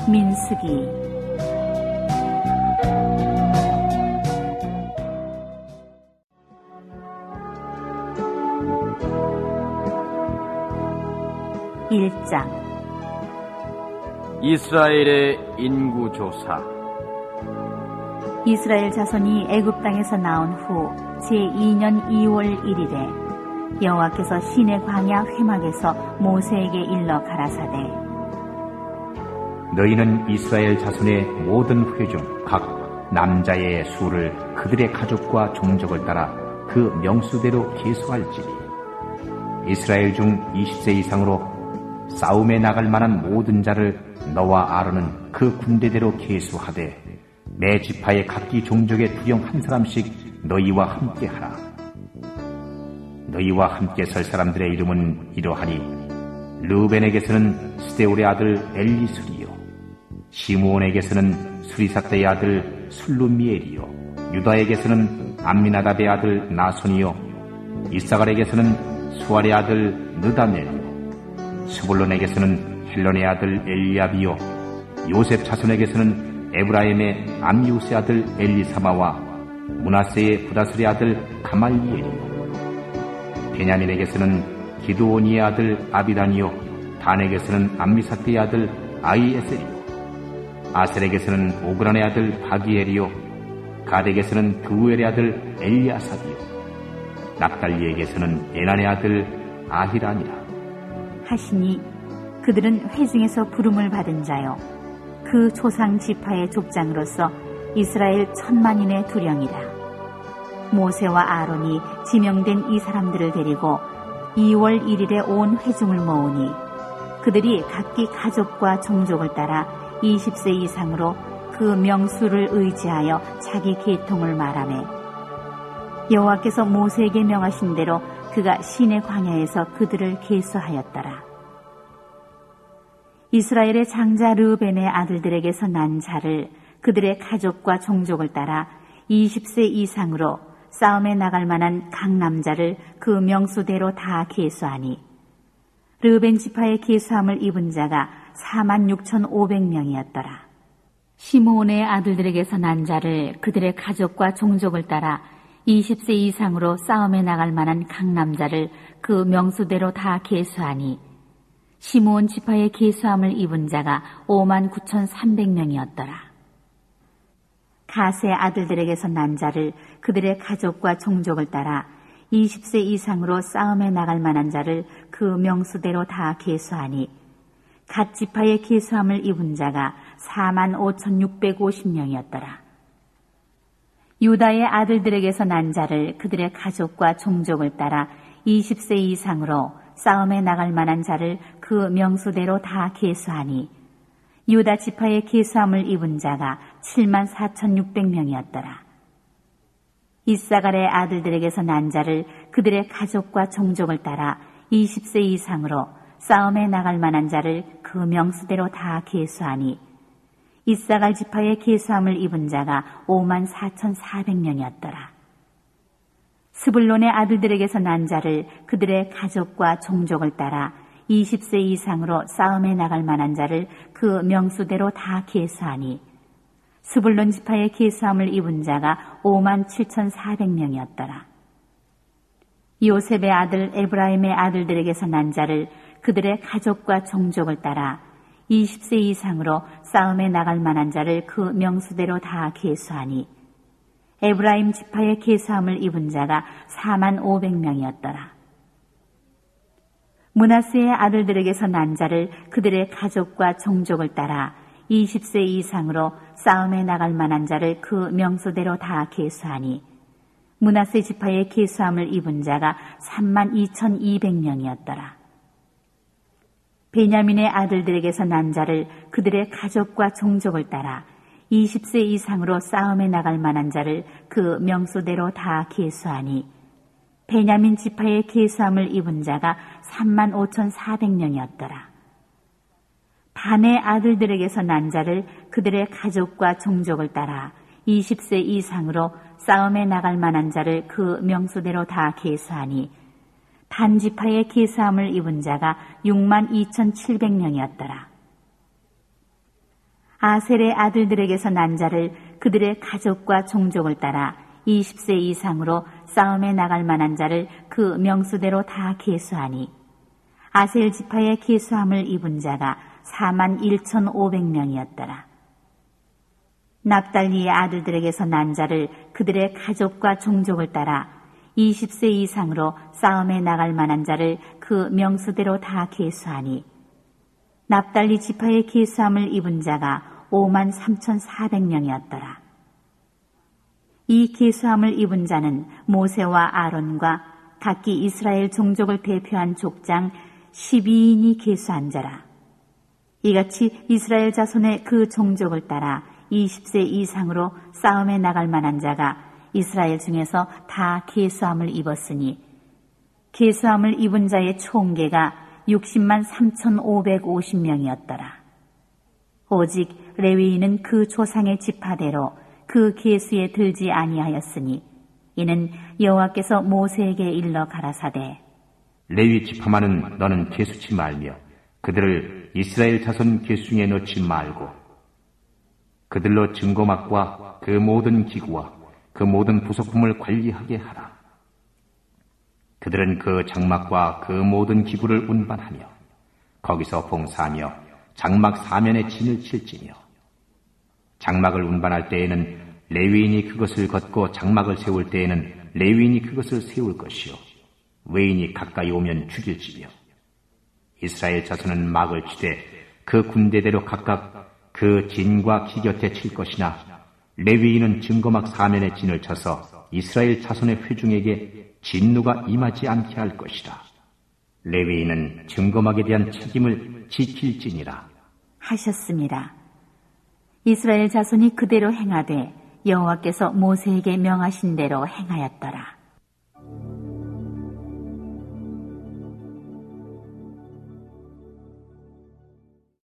민수기 1장 이스라엘의 인구조사. 이스라엘 자손이 애굽 땅에서 나온 후 제2년 2월 1일에 여호와께서 시내 광야 회막에서 모세에게 일러 가라사대 너희는 이스라엘 자손의 모든 회중 각 남자의 수를 그들의 가족과 종족을 따라 그 명수대로 계수할지니 이스라엘 중 20세 이상으로 싸움에 나갈 만한 모든 자를 너와 아론은 그 군대대로 계수하되 매 지파의 각기 종족의 두령 한 사람씩 너희와 함께 하라. 너희와 함께 설 사람들의 이름은 이러하니 르우벤에게서는 스데울의 아들 엘리술이요 시므온에게서는 수리삭다의 아들 술루미엘이요 유다에게서는 암미나답의 아들 나손이요 이사갈에게서는 수알의 아들 느다넬이요 스불론에게서는 헬론의 아들 엘리압이요 요셉 자손에게서는 에브라임의 암미우스의 아들 엘리사마와 므낫세의 부다술의 아들 가말리엘이요 베냐민에게서는 기드오니의 아들 아비단이요 단에게서는 암미사떼의 아들 아이에셀이요 아셀에게서는 오그란의 아들 바기엘이요 가덱에서는 그우엘의 아들 엘리아삽이요 납달리에게서는 에난의 아들 아히라니라 하시니 그들은 회중에서 부름을 받은 자요 그 조상 지파의 족장으로서 이스라엘 10,000만인의 두령이라. 모세와 아론이 지명된 이 사람들을 데리고 2월 1일에 온 회중을 모으니 그들이 각기 가족과 종족을 따라 20세 이상으로 그 명수를 의지하여 자기 계통을 말하매 여호와께서 모세에게 명하신 대로 그가 시내 광야에서 그들을 계수하였더라. 이스라엘의 장자 르우벤의 아들들에게서 난 자를 그들의 가족과 종족을 따라 20세 이상으로 싸움에 나갈 만한 각 남자를 그 명수대로 다 계수하니 르우벤 지파의 계수함을 입은 자가 46,500명이었더라. 시므온의 아들들에게서 난 자를 그들의 가족과 종족을 따라 20세 이상으로 싸움에 나갈 만한 각 남자를 그 명수대로 다 계수하니 시므온 지파의 계수함을 입은 자가 59,300명이었더라. 가세 아들들에게서 난 자를 그들의 가족과 종족을 따라 20세 이상으로 싸움에 나갈 만한 자를 그 명수대로 다 계수하니 갓 지파의 계수함을 입은 자가 45,650명이었더라. 유다의 아들들에게서 난 자를 그들의 가족과 종족을 따라 20세 이상으로 싸움에 나갈 만한 자를 그 명수대로 다 계수하니 유다 지파의 계수함을 입은 자가 74,600명이었더라. 이사갈의 아들들에게서 난 자를 그들의 가족과 종족을 따라 20세 이상으로 싸움에 나갈 만한 자를 그 명수대로 다 계수하니 이사갈 지파의 계수함을 입은 자가 54,400명이었더라. 스불론의 아들들에게서 난 자를 그들의 가족과 종족을 따라 20세 이상으로 싸움에 나갈 만한 자를 그 명수대로 다 계수하니 스불론 지파의 계수함을 입은 자가 57,400명이었더라. 요셉의 아들 에브라임의 아들들에게서 난 자를 그들의 가족과 종족을 따라 20세 이상으로 싸움에 나갈 만한 자를 그 명수대로 다 계수하니 에브라임 지파의 계수함을 입은 자가 45,000명이었더라. 므낫세의 아들들에게서 난 자를 그들의 가족과 종족을 따라 20세 이상으로 싸움에 나갈 만한 자를 그 명수대로 다 계수하니 므낫세 지파의 계수함을 입은 자가 32,200명이었더라. 베냐민의 아들들에게서 난 자를 그들의 가족과 종족을 따라 20세 이상으로 싸움에 나갈 만한 자를 그 명수대로 다 계수하니 베냐민 지파의 계수함을 입은 자가 35,400명이었더라. 반의 아들들에게서 난 자를 그들의 가족과 종족을 따라 20세 이상으로 싸움에 나갈 만한 자를 그 명수대로 다 계수하니 단 지파의 계수함을 입은 자가 62,700명이었더라. 아셀의 아들들에게서 난 자를 그들의 가족과 종족을 따라 20세 이상으로 싸움에 나갈 만한 자를 그 명수대로 다 계수하니 아셀 지파의 계수함을 입은 자가 41,500명이었더라. 납달리의 아들들에게서 난 자를 그들의 가족과 종족을 따라 20세 이상으로 싸움에 나갈 만한 자를 그 명수대로 다 계수하니 납달리 지파의 계수함을 입은 자가 53,400명이었더라. 이 계수함을 입은 자는 모세와 아론과 각기 이스라엘 종족을 대표한 족장 12인이 계수한 자라. 이같이 이스라엘 자손의 그 종족을 따라 20세 이상으로 싸움에 나갈 만한 자가 이스라엘 중에서 다 계수함을 입었으니 계수함을 입은 자의 총계가 60만 3,550명이었더라. 오직 레위인은 그 조상의 지파대로 그 계수에 들지 아니하였으니 이는 여호와께서 모세에게 일러 가라사대 레위 지파만은 너는 계수치 말며 그들을 이스라엘 자손 계수 중에 넣지 말고 그들로 증거막과 그 모든 기구와 그 모든 부속품을 관리하게 하라. 그들은 그 장막과 그 모든 기구를 운반하며 거기서 봉사하며 장막 사면에 진을 칠지며 장막을 운반할 때에는 레위인이 그것을 걷고 장막을 세울 때에는 레위인이 그것을 세울 것이요 외인이 가까이 오면 죽일지며 이스라엘 자손은 막을 치되 그 군대대로 각각 그 진과 기 곁에 칠 것이나 레위인은 증거막 사면에 진을 쳐서 이스라엘 자손의 회중에게 진노가 임하지 않게 할 것이라. 레위인은 증거막에 대한 책임을 지킬지니라 하셨습니다. 이스라엘 자손이 그대로 행하되 여호와께서 모세에게 명하신 대로 행하였더라.